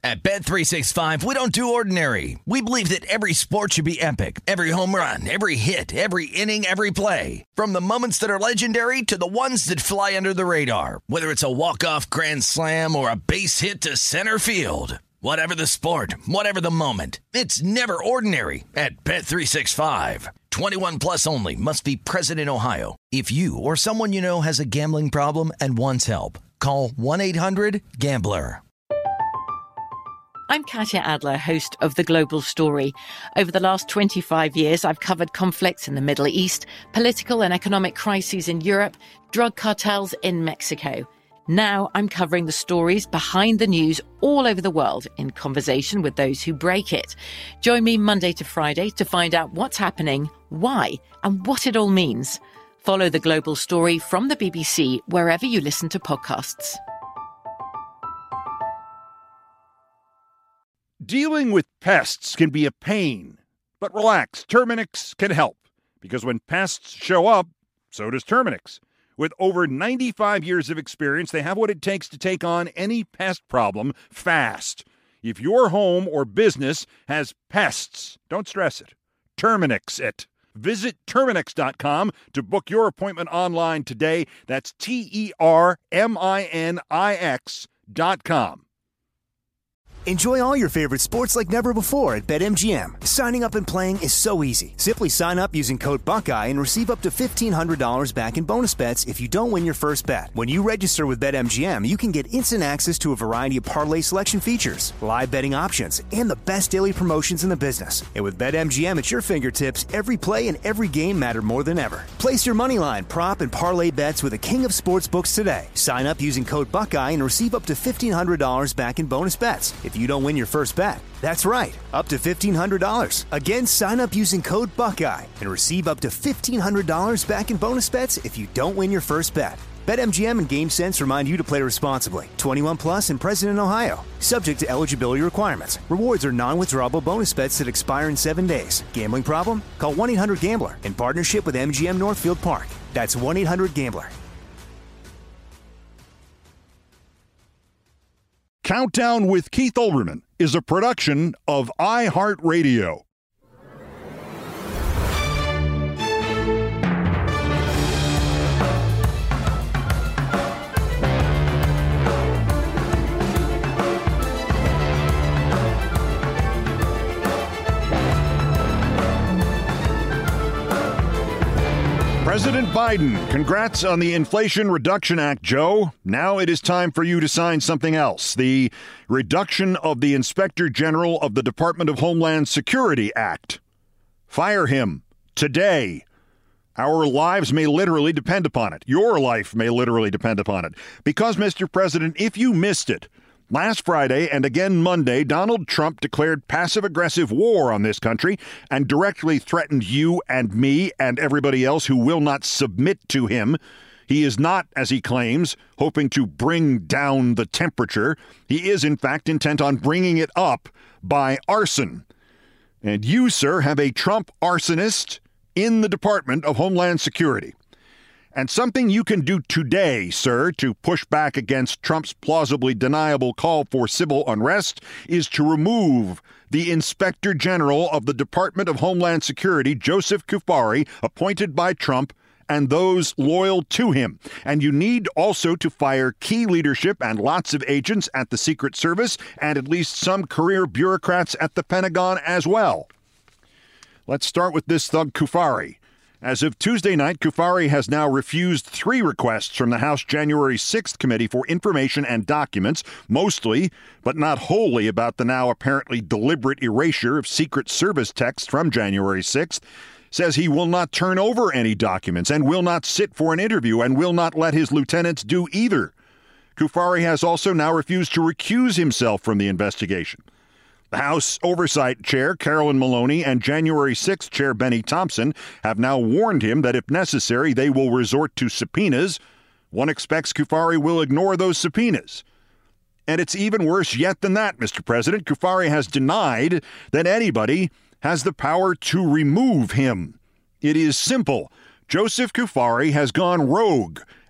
At Bet365, we don't do ordinary. We believe that every sport should be epic. Every home run, every hit, every inning, every play. From the moments that are legendary to the ones that fly under the radar. Whether it's a walk-off grand slam or a base hit to center field. Whatever the sport, whatever the moment. It's never ordinary at Bet365. 21 plus only. Must be present in Ohio. If you or someone you know has a gambling problem and wants help, call 1-800-GAMBLER. I'm Katya Adler, host of The Global Story. Over the last 25 years, I've covered conflicts in the Middle East, political and economic crises in Europe, drug cartels in Mexico. Now I'm covering the stories behind the news all over the world in conversation with those who break it. Join me Monday to Friday to find out what's happening, why, and what it all means. Follow The Global Story from the BBC wherever you listen to podcasts. Dealing with pests can be a pain, but relax, Terminix can help. Because when pests show up, so does Terminix. With over 95 years of experience, they have what it takes to take on any pest problem fast. If your home or business has pests, don't stress it. Terminix it. Visit Terminix.com to book your appointment online today. That's TERMINIX.com. Enjoy all your favorite sports like never before at BetMGM. Signing up and playing is so easy. Simply sign up using code Buckeye and receive up to $1,500 back in bonus bets if you don't win your first bet. When you register with BetMGM, you can get instant access to a variety of parlay selection features, live betting options, and the best daily promotions in the business. And with BetMGM at your fingertips, every play and every game matter more than ever. Place your moneyline, prop, and parlay bets with the king of sportsbooks today. Sign up using code Buckeye and receive up to $1,500 back in bonus bets if you don't win your first bet. That's right, up to $1,500. Again, sign up using code Buckeye and receive up to $1,500 back in bonus bets if you don't win your first bet. BetMGM and GameSense remind you to play responsibly. 21 plus and present in Ohio. Subject to eligibility requirements. Rewards are non-withdrawable bonus bets that expire in 7 days. Gambling problem? Call 1-800-GAMBLER in partnership with MGM Northfield Park. That's 1-800-GAMBLER. Countdown with Keith Olbermann is a production of iHeartRadio. President Biden, congrats on the Inflation Reduction Act, Joe. Now it is time for you to sign something else. The Reduction of the Inspector General of the Department of Homeland Security Act. Fire him today. Our lives may literally depend upon it. Your life may literally depend upon it. Because, Mr. President, if you missed it, last Friday and again Monday, Donald Trump declared passive-aggressive war on this country and directly threatened you and me and everybody else who will not submit to him. He is not, as he claims, hoping to bring down the temperature. He is, in fact, intent on bringing it up by arson. And you, sir, have a Trump arsonist in the Department of Homeland Security. And something you can do today, sir, to push back against Trump's plausibly deniable call for civil unrest is to remove the Inspector General of the Department of Homeland Security, Joseph Cuffari, appointed by Trump, and those loyal to him. And you need also to fire key leadership and lots of agents at the Secret Service and at least some career bureaucrats at the Pentagon as well. Let's start with this thug Cuffari. As of Tuesday night, Cuffari has now refused 3 requests from the House January 6th Committee for information and documents, mostly, but not wholly, about the now apparently deliberate erasure of Secret Service texts from January 6th, says he will not turn over any documents and will not sit for an interview and will not let his lieutenants do either. Cuffari has also now refused to recuse himself from the investigation. The House Oversight Chair, Carolyn Maloney, and January 6th Chair Benny Thompson have now warned him that if necessary, they will resort to subpoenas. One expects Cuffari will ignore those subpoenas. And it's even worse yet than that, Mr. President. Cuffari has denied that anybody has the power to remove him. It is simple. Joseph Cuffari has gone rogue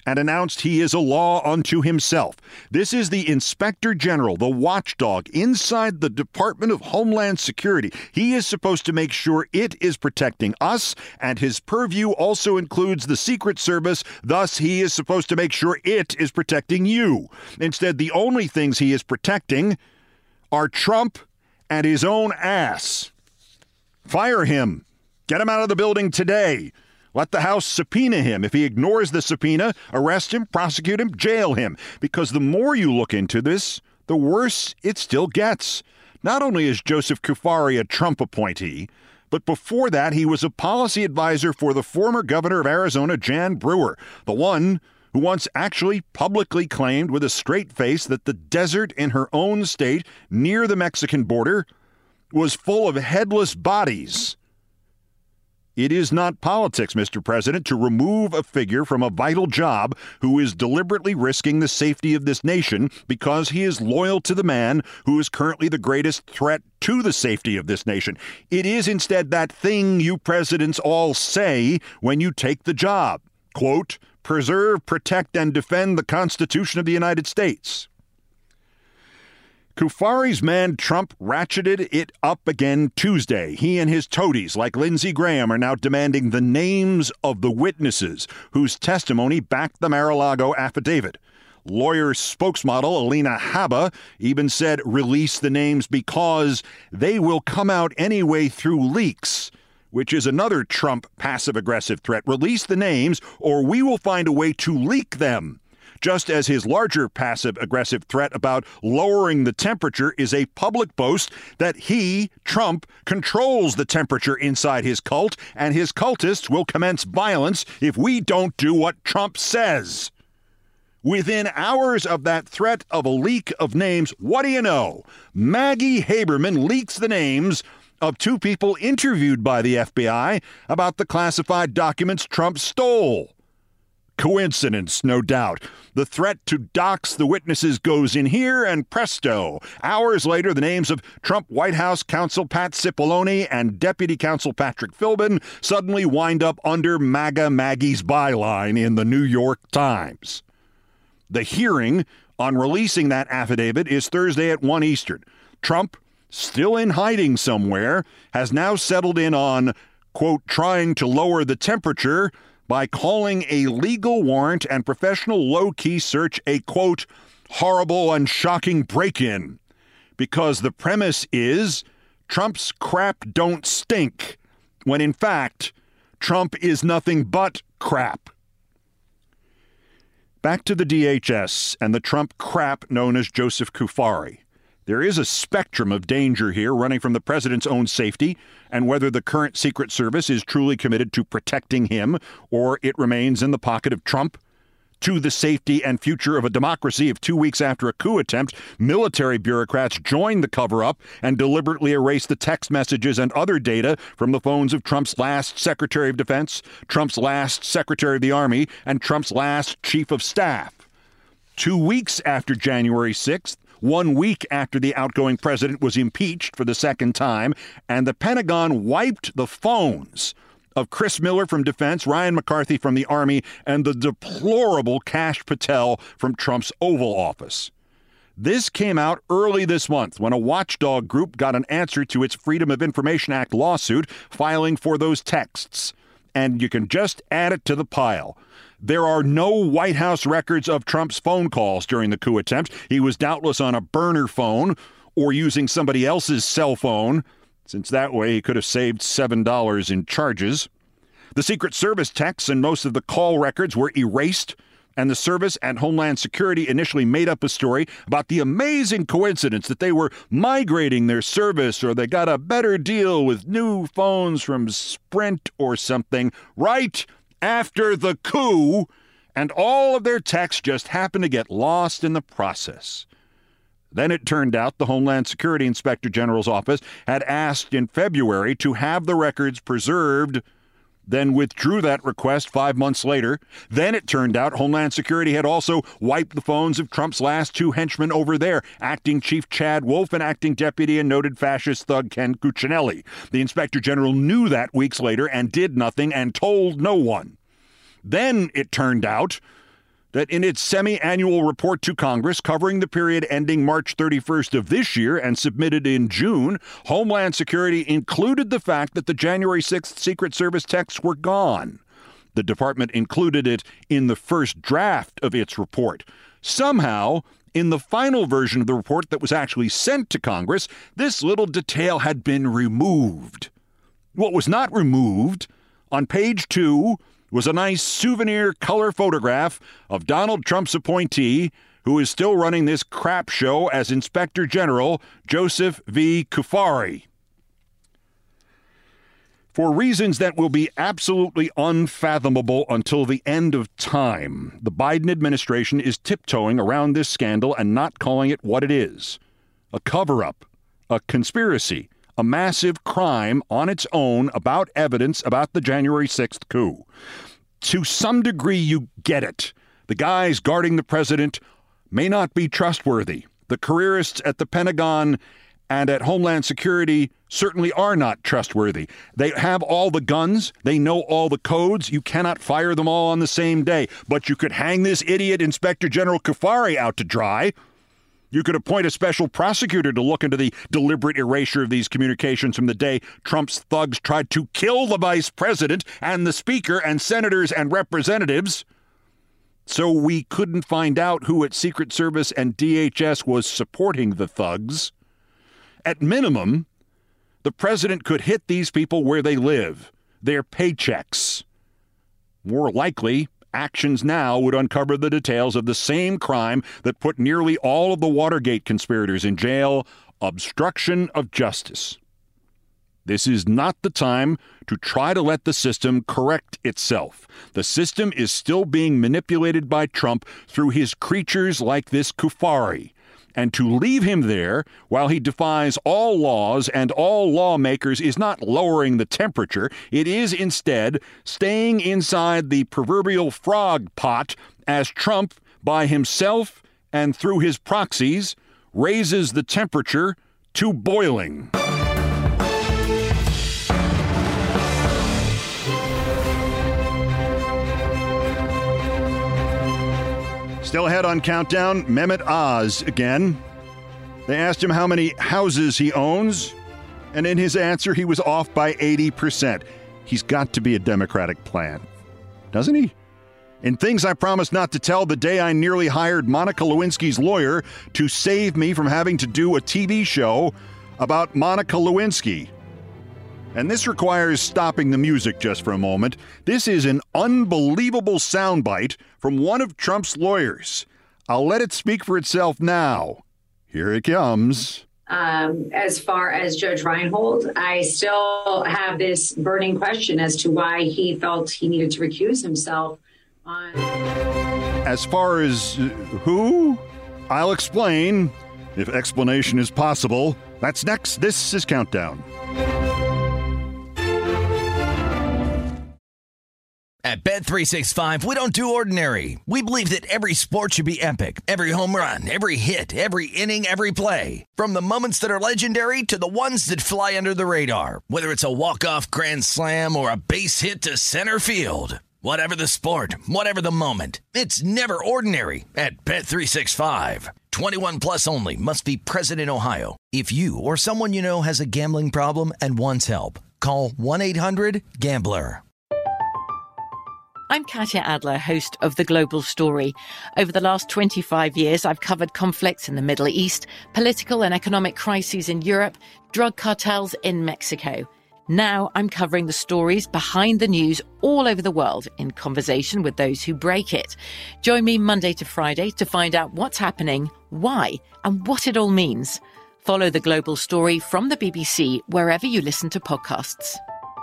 and announced he is a law unto himself. This is the Inspector General, the watchdog inside the Department of Homeland Security. He is supposed to make sure it is protecting us, and his purview also includes the Secret Service. Thus, he is supposed to make sure it is protecting you. Instead, the only things he is protecting are Trump and his own ass. Fire him. Get him out of the building today. Let the House subpoena him. If he ignores the subpoena, arrest him, prosecute him, jail him. Because the more you look into this, the worse it still gets. Not only is Joseph Cuffari a Trump appointee, but before that, he was a policy advisor for the former governor of Arizona, Jan Brewer, the one who once actually publicly claimed with a straight face that the desert in her own state near the Mexican border was full of headless bodies. It is not politics, Mr. President, to remove a figure from a vital job who is deliberately risking the safety of this nation because he is loyal to the man who is currently the greatest threat to the safety of this nation. It is instead that thing you presidents all say when you take the job. Quote, preserve, protect, and defend the Constitution of the United States. Cuffari's man Trump ratcheted it up again Tuesday. He and his toadies, like Lindsey Graham, are now demanding the names of the witnesses whose testimony backed the Mar-a-Lago affidavit. Lawyer spokesmodel Alina Habba even said release the names because they will come out anyway through leaks, which is another Trump passive-aggressive threat. Release the names or we will find a way to leak them. Just as his larger passive-aggressive threat about lowering the temperature is a public boast that he, Trump, controls the temperature inside his cult, and his cultists will commence violence if we don't do what Trump says. Within hours of that threat of a leak of names, what do you know? Maggie Haberman leaks the names of two people interviewed by the FBI about the classified documents Trump stole. Coincidence, no doubt. The threat to dox the witnesses goes in here, and presto. Hours later, the names of Trump White House counsel Pat Cipollone and Deputy Counsel Patrick Philbin suddenly wind up under MAGA Maggie's byline in the New York Times. The hearing on releasing that affidavit is Thursday at 1 Eastern. Trump, still in hiding somewhere, has now settled in on, quote, trying to lower the temperature by calling a legal warrant and professional low-key search a, quote, horrible and shocking break-in. Because the premise is Trump's crap don't stink, when in fact, Trump is nothing but crap. Back to the DHS and the Trump crap known as Joseph Cuffari. There is a spectrum of danger here running from the president's own safety and whether the current Secret Service is truly committed to protecting him or it remains in the pocket of Trump, to the safety and future of a democracy if 2 weeks after a coup attempt, military bureaucrats joined the cover-up and deliberately erased the text messages and other data from the phones of Trump's last Secretary of Defense, Trump's last Secretary of the Army, and Trump's last Chief of Staff. 2 weeks after January 6th, 1 week after the outgoing president was impeached for the second time, and the Pentagon wiped the phones of Chris Miller from Defense, Ryan McCarthy from the Army, and the deplorable Kash Patel from Trump's Oval Office. This came out early this month when a watchdog group got an answer to its Freedom of Information Act lawsuit filing for those texts. And you can just add it to the pile. There are no White House records of Trump's phone calls during the coup attempt. He was doubtless on a burner phone or using somebody else's cell phone, since that way he could have saved $7 in charges. The Secret Service texts and most of the call records were erased, and the service and Homeland Security initially made up a story about the amazing coincidence that they were migrating their service or they got a better deal with new phones from Sprint or something right after the coup, and all of their texts just happened to get lost in the process. Then it turned out the Homeland Security Inspector General's office had asked in February to have the records preserved, then withdrew that request 5 months later. Then it turned out Homeland Security had also wiped the phones of Trump's last two henchmen over there, Acting Chief Chad Wolf and Acting Deputy and noted fascist thug Ken Cuccinelli. The Inspector General knew that weeks later and did nothing and told no one. Then it turned out that in its semi-annual report to Congress covering the period ending March 31st of this year and submitted in June, Homeland Security included the fact that the January 6th Secret Service texts were gone. The department included it in the first draft of its report. Somehow, in the final version of the report that was actually sent to Congress, this little detail had been removed. What was not removed, on page 2, was a nice souvenir color photograph of Donald Trump's appointee, who is still running this crap show as Inspector General, Joseph V. Cuffari. For reasons that will be absolutely unfathomable until the end of time, the Biden administration is tiptoeing around this scandal and not calling it what it is: a cover-up, a conspiracy, a massive crime on its own about evidence about the January 6th coup. To some degree, you get it. The guys guarding the president may not be trustworthy. The careerists at the Pentagon and at Homeland Security certainly are not trustworthy. They have all the guns. They know all the codes. You cannot fire them all on the same day. But you could hang this idiot Inspector General Cuffari out to dry. You could appoint a special prosecutor to look into the deliberate erasure of these communications from the day Trump's thugs tried to kill the vice president and the speaker and senators and representatives. So we couldn't find out who at Secret Service and DHS was supporting the thugs. At minimum, the president could hit these people where they live, their paychecks. More likely, actions now would uncover the details of the same crime that put nearly all of the Watergate conspirators in jail: obstruction of justice. This is not the time to try to let the system correct itself. The system is still being manipulated by Trump through his creatures like this Cuffari. And to leave him there while he defies all laws and all lawmakers is not lowering the temperature. It is instead staying inside the proverbial frog pot as Trump, by himself and through his proxies, raises the temperature to boiling. Still ahead on Countdown, Mehmet Oz again. They asked him how many houses he owns, and in his answer, he was off by 80%. He's got to be a Democratic plant, doesn't he? In Things I Promised Not to Tell, the day I nearly hired Monica Lewinsky's lawyer to save me from having to do a TV show about Monica Lewinsky. And this requires stopping the music just for a moment. This is an unbelievable soundbite from one of Trump's lawyers. I'll let it speak for itself now. Here it comes. As far as Judge Reinhold, I still have this burning question as to why he felt he needed to recuse himself on... As far as who? I'll explain, if explanation is possible. That's next. This is Countdown. At Bet365, we don't do ordinary. We believe that every sport should be epic. Every home run, every hit, every inning, every play. From the moments that are legendary to the ones that fly under the radar. Whether it's a walk-off grand slam or a base hit to center field. Whatever the sport, whatever the moment. It's never ordinary at Bet365. 21 plus only. Must be present in Ohio. If you or someone you know has a gambling problem and wants help, call 1-800-GAMBLER. I'm Katya Adler, host of The Global Story. Over the last 25 years, I've covered conflicts in the Middle East, political and economic crises in Europe, drug cartels in Mexico. Now I'm covering the stories behind the news all over the world in conversation with those who break it. Join me Monday to Friday to find out what's happening, why, and what it all means. Follow The Global Story from the BBC wherever you listen to podcasts.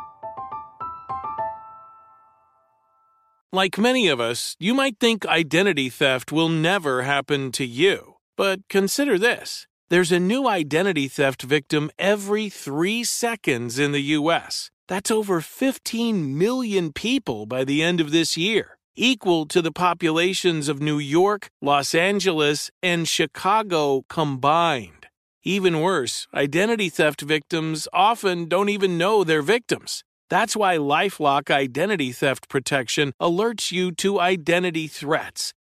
Like many of us, you might think identity theft will never happen to you. But consider this. There's a new identity theft victim every 3 seconds in the U.S. That's over 15 million people by the end of this year, equal to the populations of New York, Los Angeles, and Chicago combined. Even worse, identity theft victims often don't even know they're victims. That's why LifeLock Identity Theft Protection alerts you to identity threats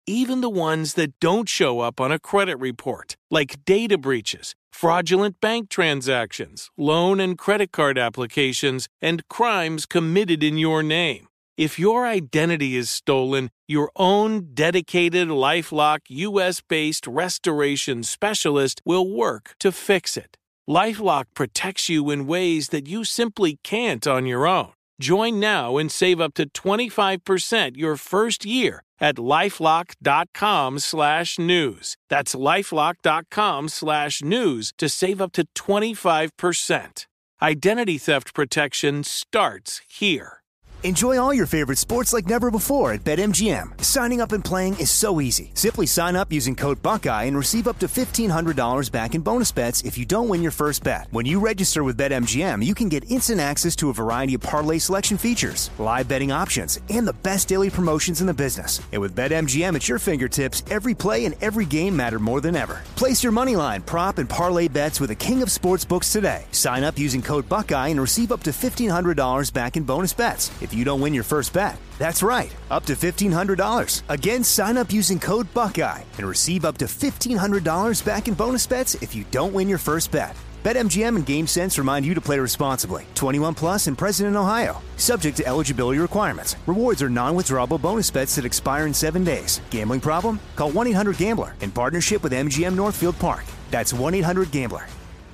even the ones that don't show up on a credit report, like data breaches, fraudulent bank transactions, loan and credit card applications, and crimes committed in your name. If your identity is stolen, your own dedicated LifeLock U.S.-based restoration specialist will work to fix it. LifeLock protects you in ways that you simply can't on your own. Join now and save up to 25% your first year at LifeLock.com/news. That's LifeLock.com/news to save up to 25%. Identity theft protection starts here. Enjoy all your favorite sports like never before at BetMGM. Signing up and playing is so easy. Simply sign up using code Buckeye and receive up to $1,500 back in bonus bets if you don't win your first bet. When you register with BetMGM, you can get instant access to a variety of parlay selection features, live betting options, and the best daily promotions in the business. And with BetMGM at your fingertips, every play and every game matter more than ever. Place your moneyline, prop, and parlay bets with the king of sportsbooks today. Sign up using code Buckeye and receive up to $1,500 back in bonus bets if you don't win your first bet. That's right, up to $1,500. Again, sign up using code Buckeye and receive up to $1,500 back in bonus bets if you don't win your first bet. BetMGM and GameSense remind you to play responsibly. 21 plus and present in Ohio. Subject to eligibility requirements. Rewards are non-withdrawable bonus bets that expire in 7 days. Gambling problem? Call 1-800-GAMBLER in partnership with MGM Northfield Park. That's 1-800-GAMBLER.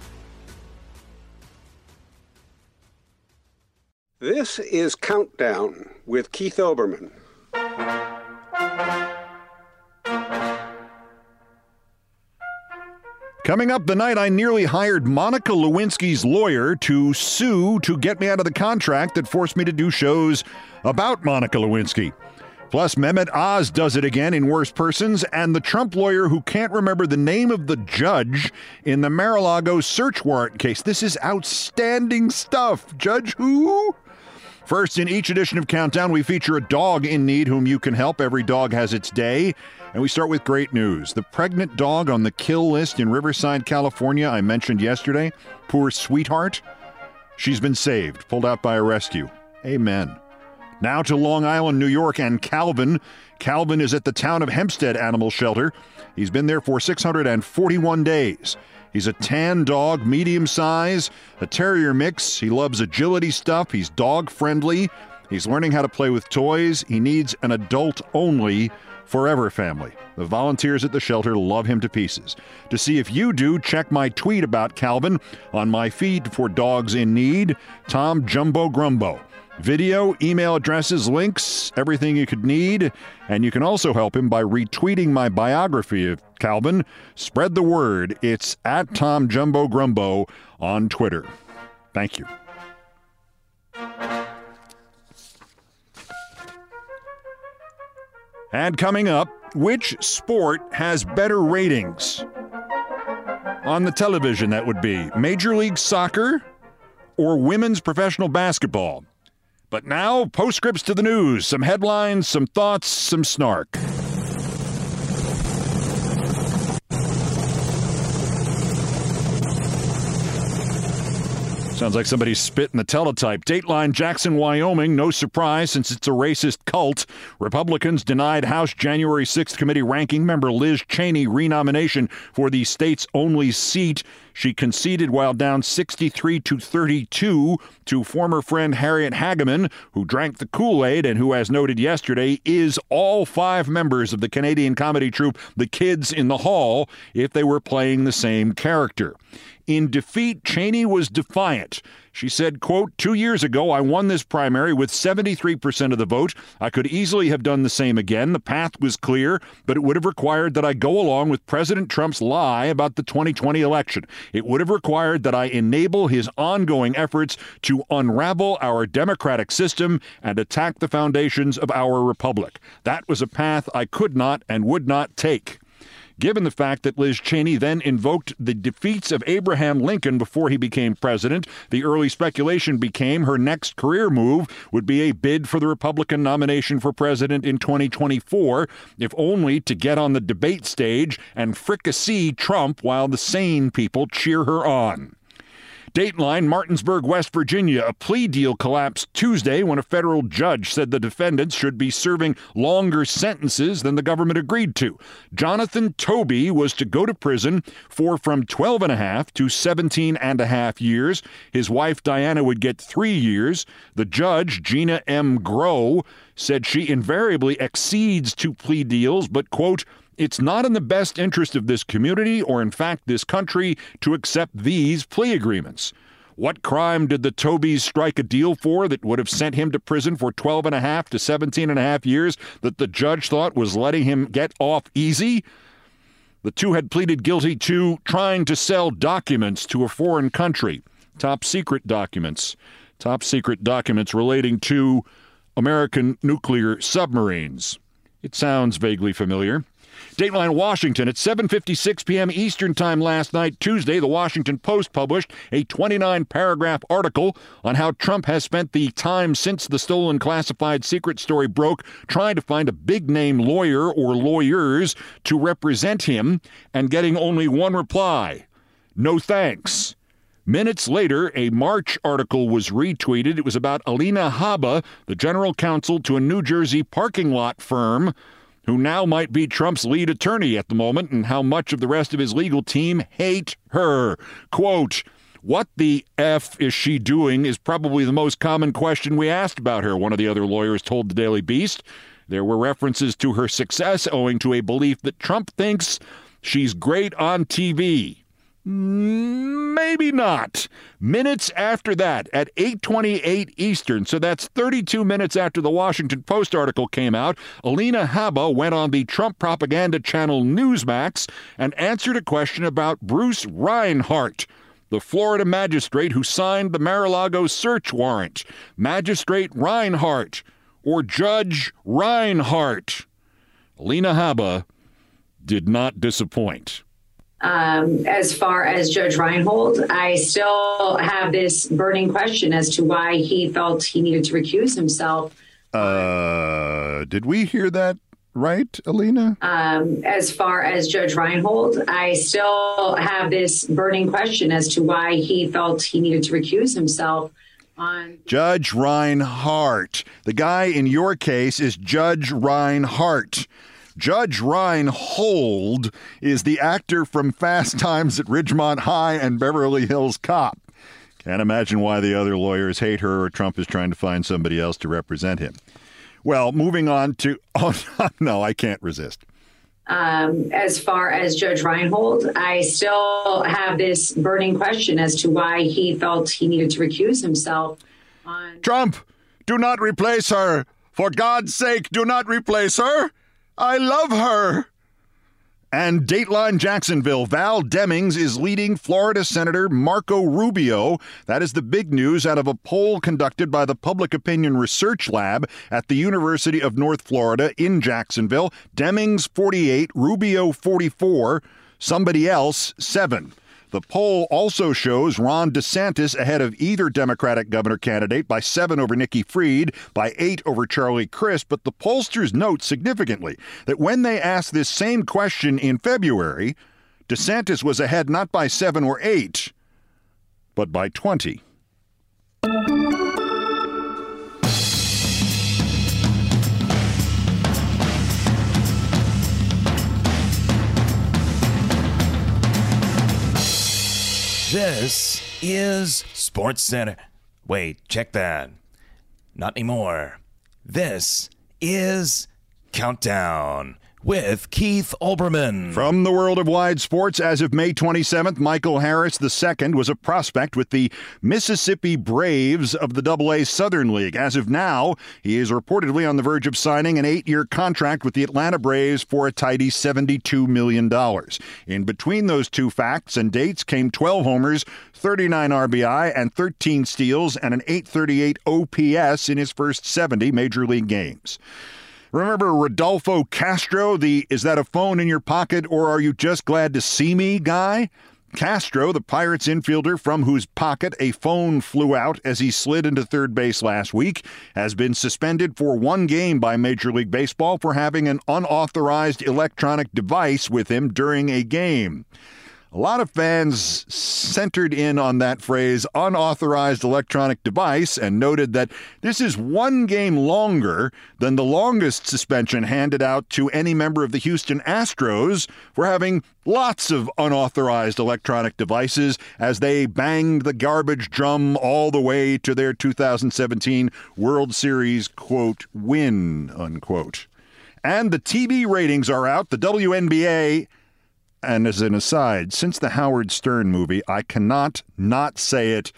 This is Countdown with Keith Olbermann. Coming up the night, I nearly hired Monica Lewinsky's lawyer to sue to get me out of the contract that forced me to do shows about Monica Lewinsky. Plus, Mehmet Oz does it again in Worst Persons, and the Trump lawyer who can't remember the name of the judge in the Mar-a-Lago search warrant case. This is outstanding stuff. Judge who? First, in each edition of Countdown, we feature a dog in need whom you can help. Every dog has its day. And we start with great news. The pregnant dog on the kill list in Riverside, California, I mentioned yesterday, poor sweetheart, she's been saved, pulled out by a rescue. Amen. Now to Long Island, New York, and Calvin. Calvin is at the Town of Hempstead Animal Shelter. He's been there for 641 days. He's a tan dog, medium size, a terrier mix. He loves agility stuff. He's dog-friendly. He's learning how to play with toys. He needs an adult-only forever family. The volunteers at the shelter love him to pieces. To see if you do, check my tweet about Calvin on my feed for dogs in need, Tom Jumbo Grumbo. Video, email addresses, links, everything you could need. And you can also help him by retweeting my biography of Calvin. Spread the word. It's at Tom Jumbo Grumbo on Twitter. Thank you. And coming up, which sport has better ratings? On the television, that would be Major League Soccer or women's professional basketball. But now, postscripts to the news. Some headlines, some thoughts, some snark. Sounds like somebody spit in the teletype. Dateline, Jackson, Wyoming. No surprise since it's a racist cult. Republicans denied House January 6th committee ranking member Liz Cheney renomination for the state's only seat. She conceded while down 63-32 to former friend Harriet Hageman, who drank the Kool-Aid and who, as noted yesterday, is all 5 members of the Canadian comedy troupe The Kids in the Hall if they were playing the same character. In defeat, Cheney was defiant. She said, quote, 2 years ago, I won this primary with 73% of the vote. I could easily have done the same again. The path was clear, but it would have required that I go along with President Trump's lie about the 2020 election. It would have required that I enable his ongoing efforts to unravel our democratic system and attack the foundations of our republic. That was a path I could not and would not take. Given the fact that Liz Cheney then invoked the defeats of Abraham Lincoln before he became president, the early speculation became her next career move would be a bid for the Republican nomination for president in 2024, if only to get on the debate stage and fricassee Trump while the sane people cheer her on. Dateline, Martinsburg, West Virginia. A plea deal collapsed Tuesday when a federal judge said the defendants should be serving longer sentences than the government agreed to. Jonathan Toby was to go to prison for from 12 and a half to 17 and a half years. His wife, Diana, would get 3 years. The judge, Gina M. Groh, said she invariably accedes to plea deals, but, quote, it's not in the best interest of this community or, in fact, this country to accept these plea agreements. What crime did the Tobys strike a deal for that would have sent him to prison for 12 and a half to 17 and a half years that the judge thought was letting him get off easy? The two had pleaded guilty to trying to sell documents to a foreign country. Top secret documents relating to American nuclear submarines. It sounds vaguely familiar. Dateline Washington, at 7:56 p.m. Eastern Time last night, Tuesday, the Washington Post published a 29-paragraph article on how Trump has spent the time since the stolen classified secret story broke trying to find a big-name lawyer or lawyers to represent him and getting only one reply: no thanks. Minutes later, a March article was retweeted. It was about Alina Habba, the general counsel to a New Jersey parking lot firm, who now might be Trump's lead attorney at the moment, and how much of the rest of his legal team hate her. Quote, what the F is she doing is probably the most common question we asked about her, one of the other lawyers told the Daily Beast. There were references to her success owing to a belief that Trump thinks she's great on TV. Maybe not. Minutes after that, at 8:28 Eastern, so that's 32 minutes after the Washington Post article came out, Alina Habba went on the Trump propaganda channel Newsmax and answered a question about Bruce Reinhart, the Florida magistrate who signed the Mar-a-Lago search warrant. Magistrate Reinhart, or Judge Reinhart. Alina Habba did not disappoint. As far as Judge Reinhold, I still have this burning question as to why he felt he needed to recuse himself. Did we hear that right, Alina? As far as Judge Reinhold, I still have this burning question as to why he felt he needed to recuse himself. Judge Reinhart. The guy in your case is Judge Reinhart. Judge Reinhold is the actor from Fast Times at Ridgemont High and Beverly Hills Cop. Can't imagine why the other lawyers hate her or Trump is trying to find somebody else to represent him. Well, moving on to... Oh, no, I can't resist. As far as Judge Reinhold, I still have this burning question as to why he felt he needed to recuse himself. Trump, do not replace her. For God's sake, do not replace her. I love her. And Dateline Jacksonville, Val Demings is leading Florida Senator Marco Rubio. That is the big news out of a poll conducted by the Public Opinion Research Lab at the University of North Florida in Jacksonville. Demings 48, Rubio 44, somebody else 7. The poll also shows Ron DeSantis ahead of either Democratic governor candidate by 7 over Nikki Fried, by 8 over Charlie Crist. But the pollsters note significantly that when they asked this same question in February, DeSantis was ahead not by 7 or 8, but by 20. This is Sports Center. Wait, check that. Not anymore. This is Countdown with Keith Olbermann. From the world of wide sports, as of May 27th, Michael Harris II was a prospect with the Mississippi Braves of the AA Southern League. As of now, he is reportedly on the verge of signing an 8-year contract with the Atlanta Braves for a tidy $72 million. In between those two facts and dates came 12 homers, 39 RBI, and 13 steals, and an .838 OPS in his first 70 Major League games. Remember Rodolfo Castro, the "is that a phone in your pocket or are you just glad to see me" guy? Castro, the Pirates infielder from whose pocket a phone flew out as he slid into third base last week, has been suspended for 1 game by Major League Baseball for having an unauthorized electronic device with him during a game. A lot of fans centered in on that phrase, unauthorized electronic device, and noted that this is one game longer than the longest suspension handed out to any member of the Houston Astros for having lots of unauthorized electronic devices as they banged the garbage drum all the way to their 2017 World Series, quote, win, unquote. And the TV ratings are out. The WNBA... And as an aside, since the Howard Stern movie, I cannot not say it,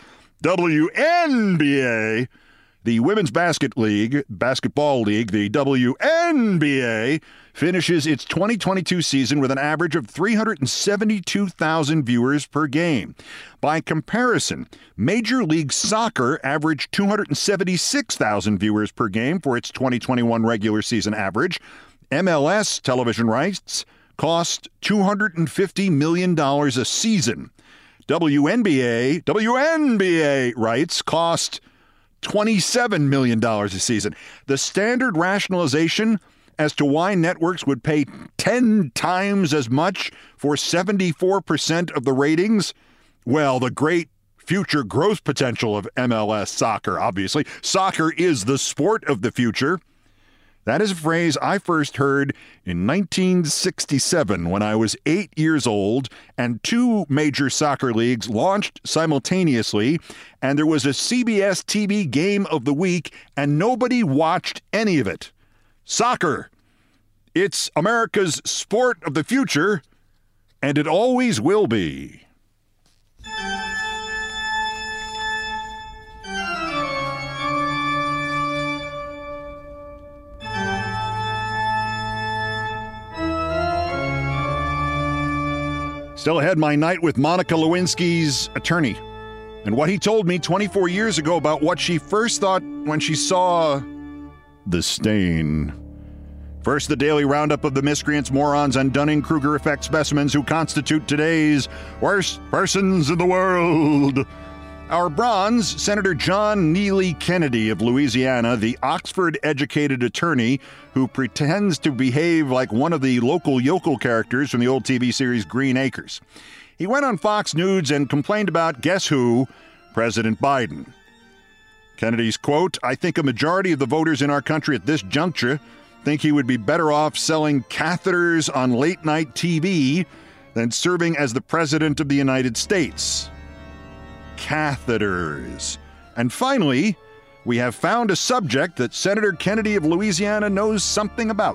WNBA, the Women's Basketball League, the WNBA, finishes its 2022 season with an average of 372,000 viewers per game. By comparison, Major League Soccer averaged 276,000 viewers per game for its 2021 regular season average. MLS television rights cost $250 million a season. WNBA rights cost $27 million a season. The standard rationalization as to why networks would pay 10 times as much for 74% of the ratings, well, the great future growth potential of MLS soccer, obviously. Soccer is the sport of the future. That is a phrase I first heard in 1967 when I was 8 years old and two major soccer leagues launched simultaneously, and there was a CBS TV game of the week, and nobody watched any of it. Soccer. It's America's sport of the future, and it always will be. Still ahead, my night with Monica Lewinsky's attorney and what he told me 24 years ago about what she first thought when she saw The Stain. First, the daily roundup of the miscreants, morons, and Dunning-Kruger effect specimens who constitute today's worst persons in the world. Our bronze, Senator John Neely Kennedy of Louisiana, the Oxford-educated attorney who pretends to behave like one of the local yokel characters from the old TV series Green Acres. He went on Fox News and complained about, guess who? President Biden. Kennedy's quote, "I think a majority of the voters in our country at this juncture think he would be better off selling catheters on late-night TV than serving as the President of the United States." Catheters. And finally, we have found a subject that Senator Kennedy of Louisiana knows something about.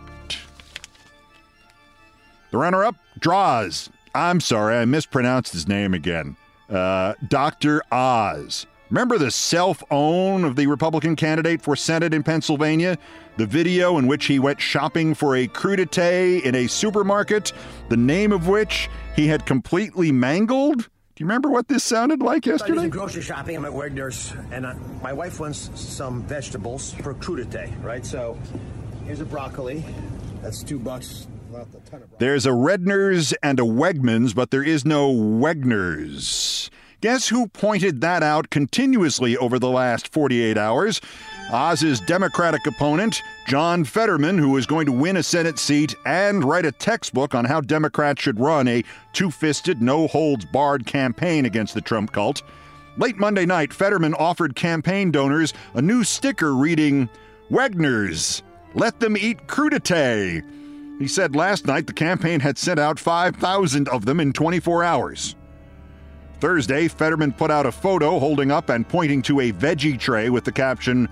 The runner-up, Droz. I'm sorry, I mispronounced his name again. Dr. Oz. Remember the self-own of the Republican candidate for Senate in Pennsylvania? The video in which he went shopping for a crudité in a supermarket, the name of which he had completely mangled? Do you remember what this sounded like yesterday? I'm grocery shopping. I'm at Wegner's, and my wife wants some vegetables for crudité, right? So here's a broccoli. That's $2. Not a ton of broccoli. There's a Redner's and a Wegmans, but there is no Wegner's. Guess who pointed that out continuously over the last 48 hours? Oz's Democratic opponent, John Fetterman, who is going to win a Senate seat and write a textbook on how Democrats should run a two-fisted, no-holds-barred campaign against the Trump cult. Late Monday night, Fetterman offered campaign donors a new sticker reading, "Wegner's, let them eat crudité." He said last night the campaign had sent out 5,000 of them in 24 hours. Thursday, Fetterman put out a photo holding up and pointing to a veggie tray with the caption,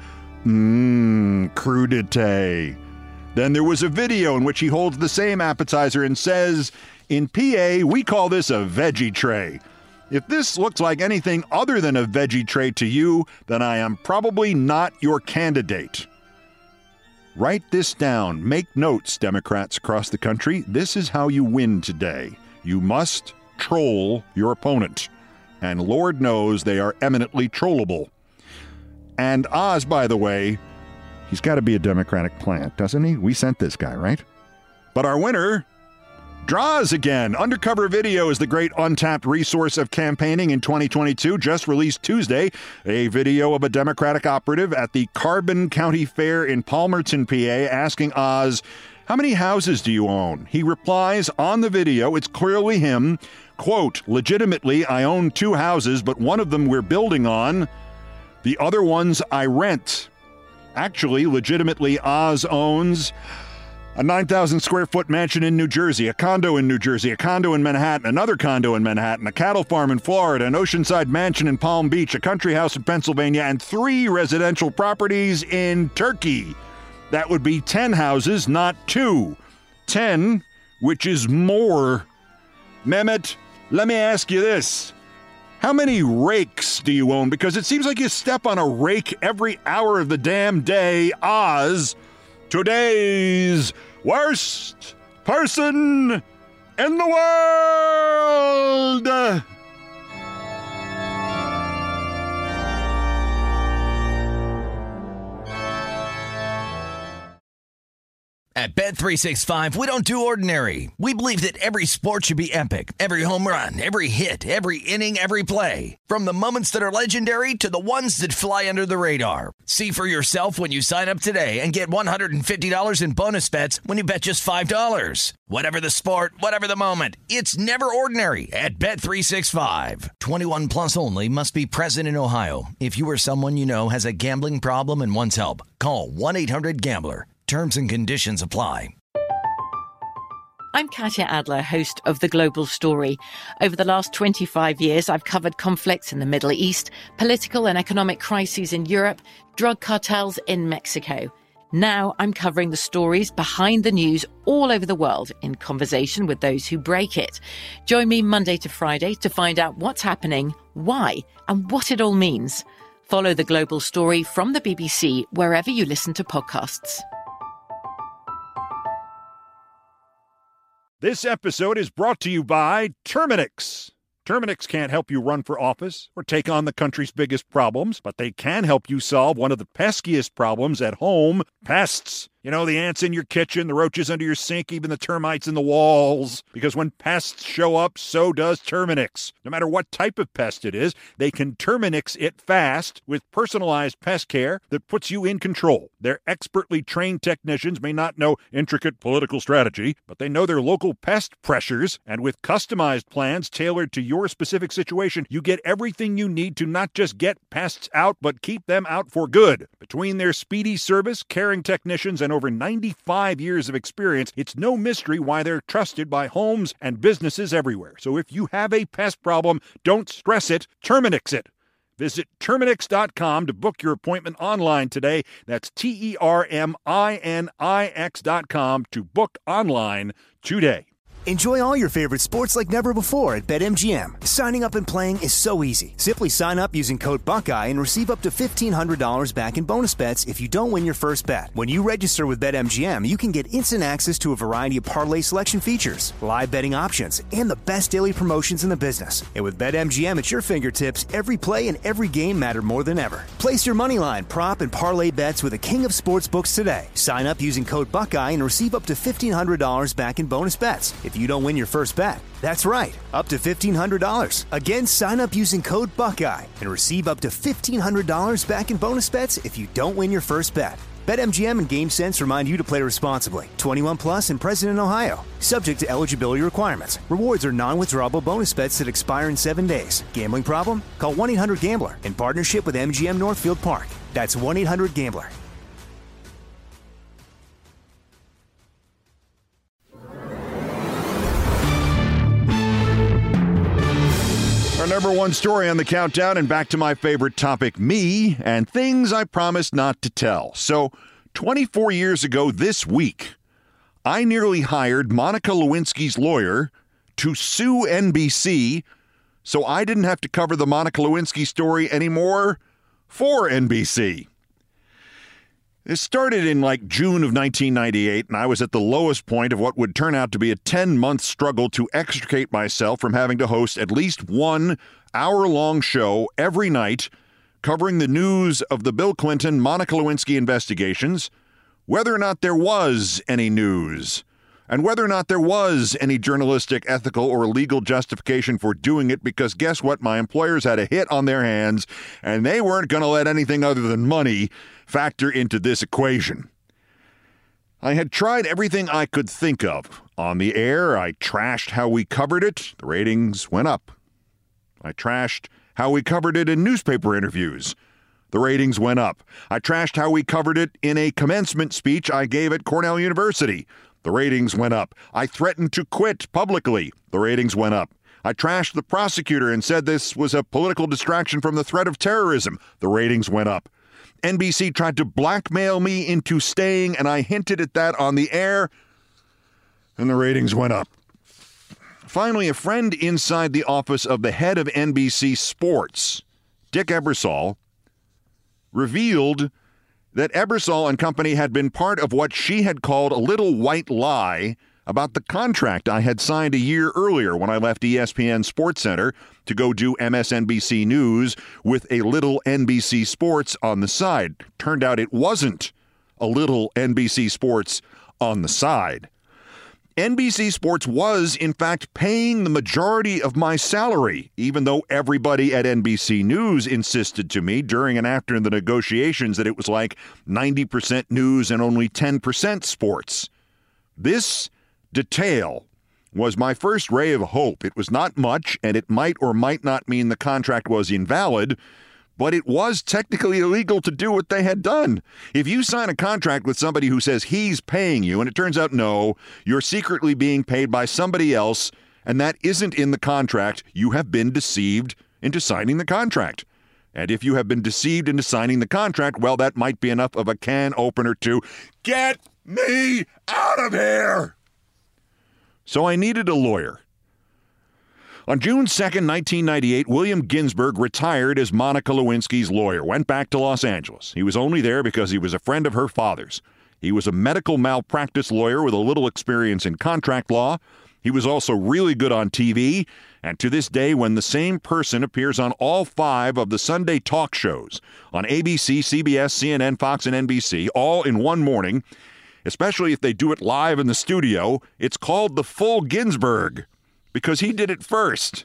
crudité. Then there was a video in which he holds the same appetizer and says, "In PA, we call this a veggie tray. If this looks like anything other than a veggie tray to you, then I am probably not your candidate." Write this down. Make notes, Democrats across the country. This is how you win today. You must troll your opponent. And Lord knows they are eminently trollable. And Oz, by the way, he's got to be a Democratic plant, doesn't he? We sent this guy, right? But our winner, Droz again. Undercover Video is the great untapped resource of campaigning in 2022. Just released Tuesday, a video of a Democratic operative at the Carbon County Fair in Palmerton, PA, asking Oz, "How many houses do you own?" He replies on the video, it's clearly him, quote, legitimately, I own 2 houses, but one of them we're building on. The other ones I rent. Actually, legitimately, Oz owns a 9,000 square foot mansion in New Jersey, a condo in New Jersey, a condo in Manhattan, another condo in Manhattan, a cattle farm in Florida, an oceanside mansion in Palm Beach, a country house in Pennsylvania, and 3 residential properties in Turkey. That would be 10 houses, not 2. 10, which is more. Mehmet, let me ask you this. How many rakes do you own? Because it seems like you step on a rake every hour of the damn day. Oz, today's worst person in the world. At Bet365, we don't do ordinary. We believe that every sport should be epic. Every home run, every hit, every inning, every play. From the moments that are legendary to the ones that fly under the radar. See for yourself when you sign up today and get $150 in bonus bets when you bet just $5. Whatever the sport, whatever the moment, it's never ordinary at Bet365. 21 plus only. Must be present in Ohio. If you or someone you know has a gambling problem and wants help, call 1-800-GAMBLER. Terms and conditions apply. I'm Katya Adler, host of The Global Story. Over the last 25 years, I've covered conflicts in the Middle East, political and economic crises in Europe, drug cartels in Mexico. Now I'm covering the stories behind the news all over the world in conversation with those who break it. Join me Monday to Friday to find out what's happening, why, and what it all means. Follow The Global Story from the BBC wherever you listen to podcasts. This episode is brought to you by Terminix. Terminix can't help you run for office or take on the country's biggest problems, but they can help you solve one of the peskiest problems at home, pests. You know, the ants in your kitchen, the roaches under your sink, even the termites in the walls. Because when pests show up, so does Terminix. No matter what type of pest it is, they can Terminix it fast with personalized pest care that puts you in control. Their expertly trained technicians may not know intricate political strategy, but they know their local pest pressures, and with customized plans tailored to your specific situation, you get everything you need to not just get pests out, but keep them out for good. Between their speedy service, caring technicians, and over 95 years of experience, it's no mystery why they're trusted by homes and businesses everywhere. So if you have a pest problem, don't stress it, Terminix it. Visit Terminix.com to book your appointment online today. That's TERMINIX.com to book online today. Enjoy all your favorite sports like never before at BetMGM. Signing up and playing is so easy. Simply sign up using code Buckeye and receive up to $1,500 back in bonus bets if you don't win your first bet. When you register with BetMGM, you can get instant access to a variety of parlay selection features, live betting options, and the best daily promotions in the business. And with BetMGM at your fingertips, every play and every game matter more than ever. Place your moneyline, prop, and parlay bets with the king of sportsbooks today. Sign up using code Buckeye and receive up to $1,500 back in bonus bets if you don't win your first bet. That's right, up to $1,500. Again, sign up using code Buckeye and receive up to $1,500 back in bonus bets if you don't win your first bet. BetMGM and GameSense remind you to play responsibly. 21 plus and present in Ohio. Subject to eligibility requirements. Rewards are non-withdrawable bonus bets that expire in 7 days. Gambling problem? Call 1-800-GAMBLER in partnership with MGM Northfield Park. That's 1-800-GAMBLER. Our number one story on the countdown, and back to my favorite topic, me and things I promised not to tell. So, 24 years ago this week, I nearly hired Monica Lewinsky's lawyer to sue NBC so I didn't have to cover the Monica Lewinsky story anymore for NBC. It started in June of 1998, and I was at the lowest point of what would turn out to be a 10-month struggle to extricate myself from having to host at least 1 hour-long show every night covering the news of the Bill Clinton, Monica Lewinsky investigations, whether or not there was any news, and whether or not there was any journalistic, ethical, or legal justification for doing it, because guess what? My employers had a hit on their hands, and they weren't going to let anything other than money factor into this equation. I had tried everything I could think of. On the air, I trashed how we covered it. The ratings went up. I trashed how we covered it in newspaper interviews. The ratings went up. I trashed how we covered it in a commencement speech I gave at Cornell University. The ratings went up. I threatened to quit publicly. The ratings went up. I trashed the prosecutor and said this was a political distraction from the threat of terrorism. The ratings went up. NBC tried to blackmail me into staying, and I hinted at that on the air, and the ratings went up. Finally, a friend inside the office of the head of NBC Sports, Dick Ebersol, revealed that Ebersol and company had been part of what she had called a little white lie about the contract I had signed a year earlier when I left ESPN SportsCenter to go do MSNBC News with a little NBC Sports on the side. Turned out it wasn't a little NBC Sports on the side. NBC Sports was, in fact, paying the majority of my salary, even though everybody at NBC News insisted to me during and after the negotiations that it was like 90% news and only 10% sports. This detail was my first ray of hope. It was not much, and it might or might not mean the contract was invalid, but it was technically illegal to do what they had done. If you sign a contract with somebody who says he's paying you, and it turns out, no, you're secretly being paid by somebody else, and that isn't in the contract, you have been deceived into signing the contract. And if you have been deceived into signing the contract, well, that might be enough of a can opener to get me out of here. So I needed a lawyer. On June 2nd, 1998, William Ginsburg retired as Monica Lewinsky's lawyer, went back to Los Angeles. He was only there because he was a friend of her father's. He was a medical malpractice lawyer with a little experience in contract law. He was also really good on TV, and to this day, when the same person appears on all 5 of the Sunday talk shows on ABC, CBS, CNN, Fox, and NBC, all in one morning, especially if they do it live in the studio, it's called the full Ginsburg, because he did it first.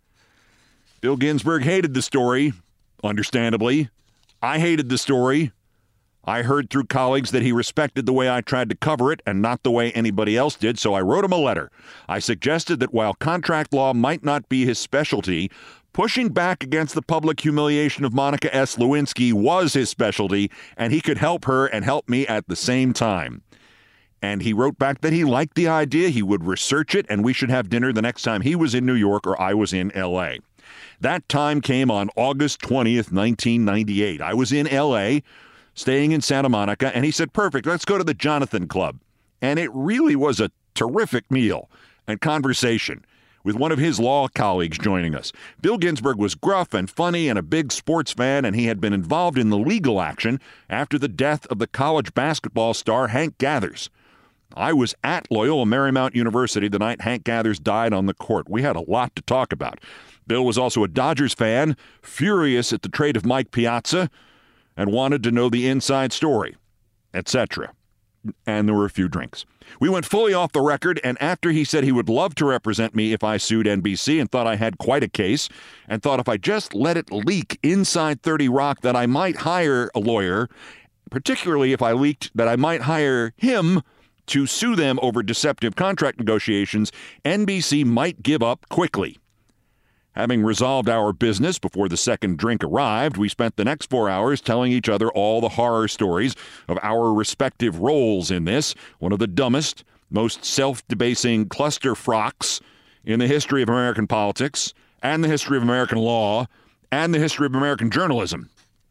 Bill Ginsburg hated the story, understandably. I hated the story. I heard through colleagues that he respected the way I tried to cover it and not the way anybody else did, so I wrote him a letter. I suggested that while contract law might not be his specialty, pushing back against the public humiliation of Monica S. Lewinsky was his specialty, and he could help her and help me at the same time. And he wrote back that he liked the idea, he would research it, and we should have dinner the next time he was in New York or I was in L.A. That time came on August 20th, 1998. I was in L.A., staying in Santa Monica, and he said, perfect, let's go to the Jonathan Club. And it really was a terrific meal and conversation with one of his law colleagues joining us. Bill Ginsburg was gruff and funny and a big sports fan, and he had been involved in the legal action after the death of the college basketball star Hank Gathers. I was at Loyola Marymount University the night Hank Gathers died on the court. We had a lot to talk about. Bill was also a Dodgers fan, furious at the trade of Mike Piazza, and wanted to know the inside story, etc. And there were a few drinks. We went fully off the record, and after he said he would love to represent me if I sued NBC and thought I had quite a case, and thought if I just let it leak inside 30 Rock that I might hire a lawyer, particularly if I leaked that I might hire him to sue them over deceptive contract negotiations, NBC might give up quickly. Having resolved our business before the second drink arrived, we spent the next 4 hours telling each other all the horror stories of our respective roles in this, one of the dumbest, most self-debasing cluster frocks in the history of American politics, and the history of American law, and the history of American journalism.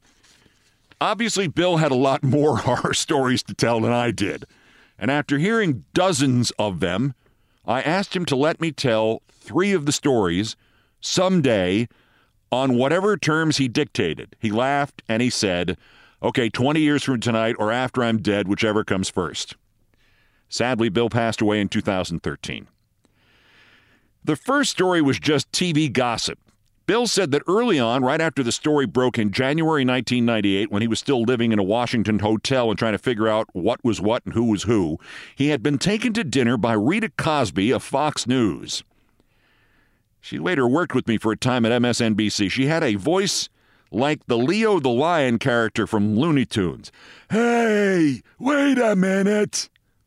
Obviously, Bill had a lot more horror stories to tell than I did, and after hearing dozens of them, I asked him to let me tell 3 of the stories someday on whatever terms he dictated. He laughed and he said, okay, 20 years from tonight or after I'm dead, whichever comes first. Sadly, Bill passed away in 2013. The first story was just TV gossip. Bill said that early on, right after the story broke in January 1998, when he was still living in a Washington hotel and trying to figure out what was what and who was who, he had been taken to dinner by Rita Cosby of Fox News. She later worked with me for a time at MSNBC. She had a voice like the Leo the Lion character from Looney Tunes. Hey, wait a minute.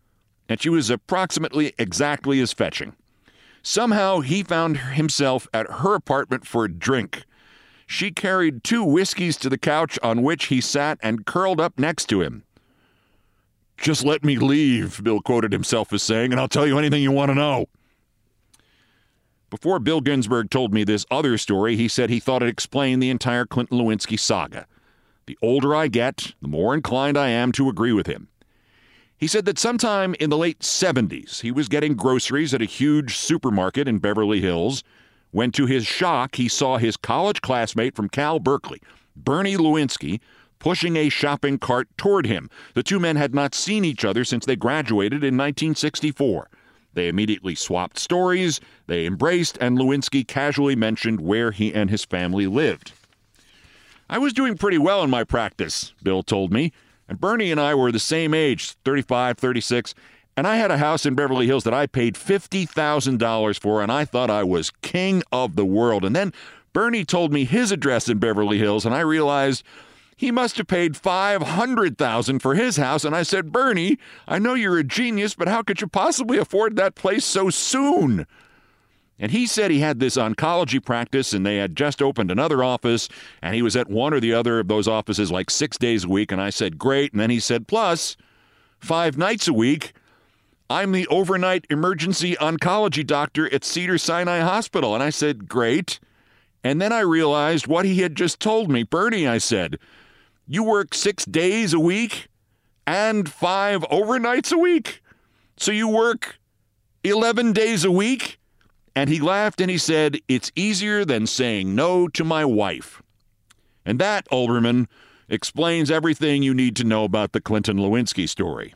and she was approximately exactly as fetching. Somehow he found himself at her apartment for a drink. She carried 2 whiskeys to the couch on which he sat and curled up next to him. "Just let me leave," Bill quoted himself as saying, "and I'll tell you anything you want to know." Before Bill Ginsburg told me this other story, he said he thought it explained the entire Clinton Lewinsky saga. The older I get, the more inclined I am to agree with him. He said that sometime in the late 70s, he was getting groceries at a huge supermarket in Beverly Hills when, to his shock, he saw his college classmate from Cal Berkeley, Bernie Lewinsky, pushing a shopping cart toward him. The 2 men had not seen each other since they graduated in 1964. They immediately swapped stories, they embraced, and Lewinsky casually mentioned where he and his family lived. "I was doing pretty well in my practice," Bill told me, "and Bernie and I were the same age, 35, 36, and I had a house in Beverly Hills that I paid $50,000 for, and I thought I was king of the world. And then Bernie told me his address in Beverly Hills, and I realized he must have paid $500,000 for his house, and I said, 'Bernie, I know you're a genius, but how could you possibly afford that place so soon?' And he said he had this oncology practice, and they had just opened another office, and he was at one or the other of those offices like 6 days a week, and I said, 'Great.' And then he said, 'Plus, 5 nights a week, I'm the overnight emergency oncology doctor at Cedars-Sinai Hospital.' And I said, 'Great.' And then I realized what he had just told me. 'Bernie,' I said, 'you work 6 days a week and 5 overnights a week. So you work 11 days a week?' And he laughed and he said, 'It's easier than saying no to my wife.' And that, Olbermann, explains everything you need to know about the Clinton Lewinsky story."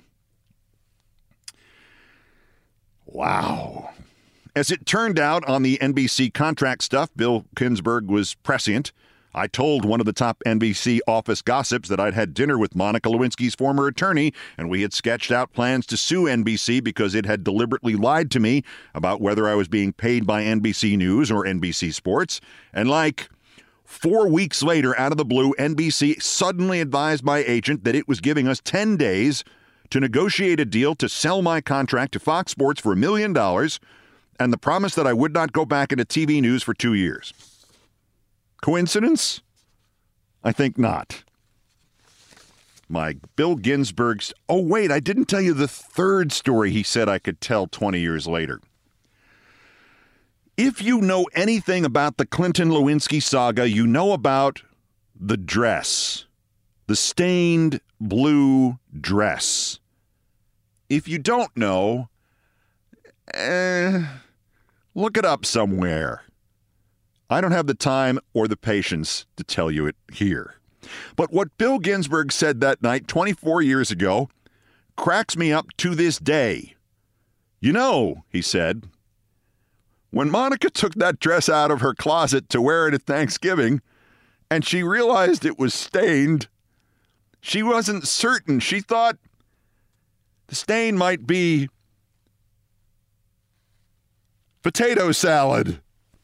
Wow. As it turned out on the NBC contract stuff, Bill Ginsburg was prescient. I told one of the top NBC office gossips that I'd had dinner with Monica Lewinsky's former attorney, and we had sketched out plans to sue NBC because it had deliberately lied to me about whether I was being paid by NBC News or NBC Sports. And like 4 weeks later, out of the blue, NBC suddenly advised my agent that it was giving us 10 days to negotiate a deal to sell my contract to Fox Sports for $1 million and the promise that I would not go back into TV news for 2 years. Coincidence? I think not. My Bill Ginsburg's... Oh, wait, I didn't tell you the third story he said I could tell 20 years later. If you know anything about the Clinton Lewinsky saga, you know about the dress. The stained blue dress. If you don't know, look it up somewhere. I don't have the time or the patience to tell you it here. But what Bill Ginsburg said that night 24 years ago cracks me up to this day. "You know," he said, "when Monica took that dress out of her closet to wear it at Thanksgiving and she realized it was stained, she wasn't certain. She thought the stain might be potato salad."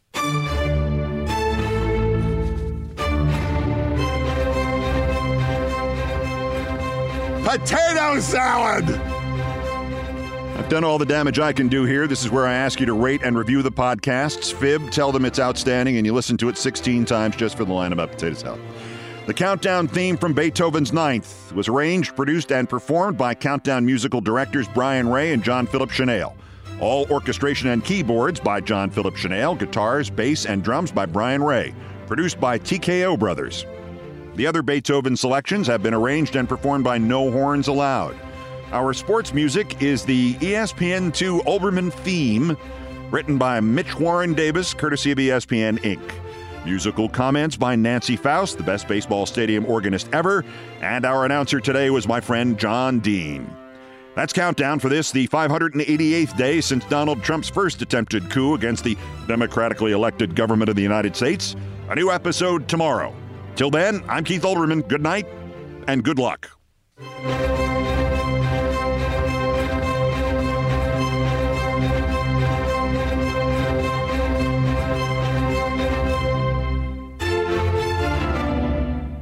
Potato salad! I've done all the damage I can do here. This is where I ask you to rate and review the podcasts. Fib, tell them it's outstanding, and you listen to it 16 times just for the line about potato salad. The Countdown theme from Beethoven's Ninth was arranged, produced, and performed by Countdown musical directors Brian Ray and John Philip Chanel. All orchestration and keyboards by John Philip Chanel. Guitars, bass, and drums by Brian Ray. Produced by TKO Brothers. The other Beethoven selections have been arranged and performed by No Horns Allowed. Our sports music is the ESPN2 Olbermann theme, written by Mitch Warren Davis, courtesy of ESPN Inc. Musical comments by Nancy Faust, the best baseball stadium organist ever, and our announcer today was my friend John Dean. That's Countdown for this, the 588th day since Donald Trump's first attempted coup against the democratically elected government of the United States. A new episode tomorrow. Till then, I'm Keith Olbermann. Good night and good luck.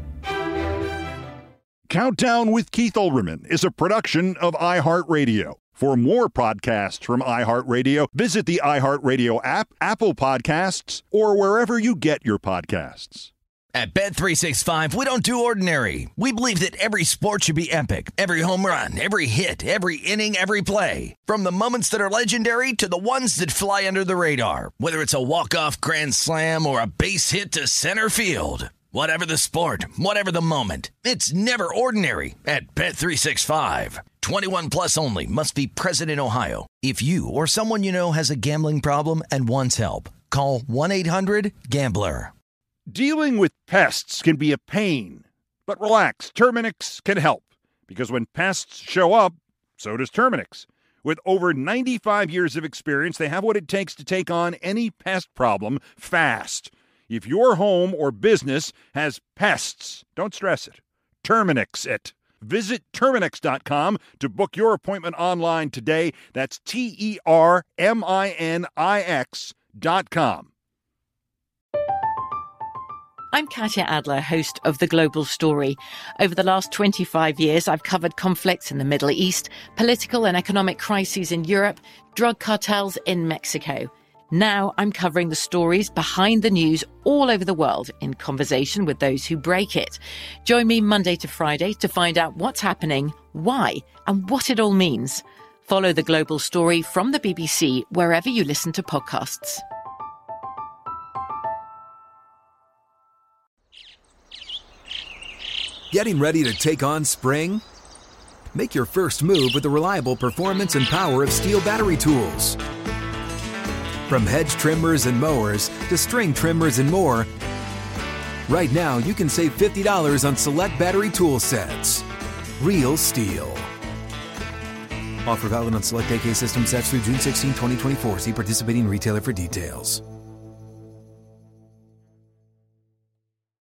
Countdown with Keith Olbermann is a production of iHeartRadio. For more podcasts from iHeartRadio, visit the iHeartRadio app, Apple Podcasts, or wherever you get your podcasts. At Bet365, we don't do ordinary. We believe that every sport should be epic. Every home run, every hit, every inning, every play. From the moments that are legendary to the ones that fly under the radar. Whether it's a walk-off grand slam or a base hit to center field. Whatever the sport, whatever the moment. It's never ordinary at Bet365. 21 plus only. Must be present in Ohio. If you or someone you know has a gambling problem and wants help, call 1-800-GAMBLER. Dealing with pests can be a pain, but relax, Terminix can help. Because when pests show up, so does Terminix. With over 95 years of experience, they have what it takes to take on any pest problem fast. If your home or business has pests, don't stress it. Terminix it. Visit Terminix.com to book your appointment online today. That's TERMINIX.com. I'm Katya Adler, host of The Global Story. Over the last 25 years, I've covered conflicts in the Middle East, political and economic crises in Europe, drug cartels in Mexico. Now I'm covering the stories behind the news all over the world in conversation with those who break it. Join me Monday to Friday to find out what's happening, why, and what it all means. Follow The Global Story from the BBC wherever you listen to podcasts. Getting ready to take on spring? Make your first move with the reliable performance and power of Steel battery tools. From hedge trimmers and mowers to string trimmers and more, right now you can save $50 on select battery tool sets. Real Steel. Offer valid on select AK system sets through June 16, 2024. See participating retailer for details.